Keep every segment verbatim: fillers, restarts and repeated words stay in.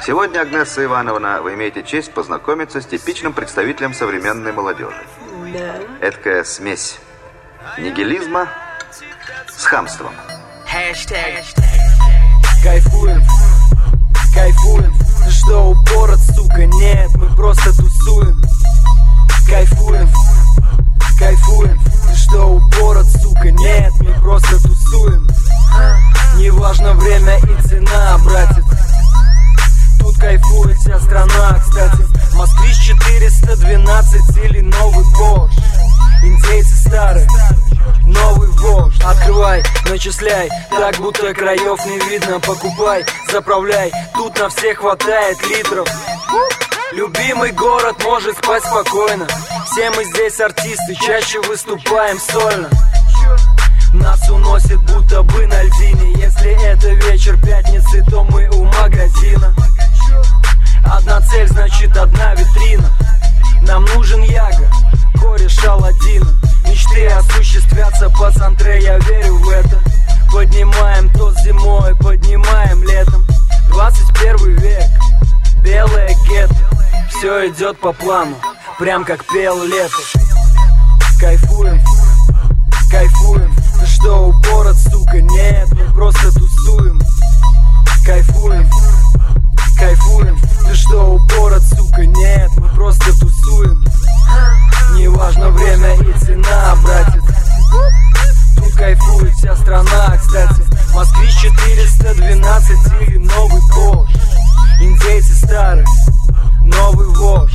Сегодня, Агнесса Ивановна, вы имеете честь познакомиться с типичным представителем современной молодежи. Да. Эдакая смесь нигилизма с хамством. Хэштег. Кайфуем, кайфуем. Ты что, упорот, сука? Нет, мы просто тусуем. Кайфуем, кайфуем. Ты что, упорот, сука? Нет, мы просто тусуем. Неважно время и цена, братец. Тут кайфует вся страна, кстати. Москвич четыреста двенадцать или новый Порш. Индейцы старые, новый вождь. Открывай, начисляй, так будто краев не видно. Покупай, заправляй, тут на всех хватает литров. Любимый город может спать спокойно. Все мы здесь артисты, чаще выступаем сольно. Нас уносит будто бы на льдине. Если это вечер пятницы, то мы у магазина. Одна цель, значит одна витрина. Нам нужен Яга, кореш Аладдина. Мечты осуществятся, пацантре, я верю в это. Поднимаем тост зимой, поднимаем летом. Двадцать первый век, белое гетто. Все идет по плану, прям как пел лето. Кайфуем, кайфуем. Ты что, упорот, сука? Нет, мы просто тусуем. Кайфуем, кайфуем. Ты что, упорот, сука? Нет, мы просто тусуем. Неважно время и цена, братец. Тут кайфует вся страна, кстати. Москвич четыреста двенадцать или новый Порш. Индейцы старые, новый вождь.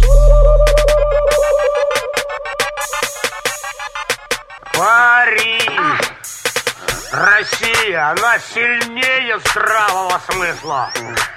Парень! Россия, она сильнее здравого смысла.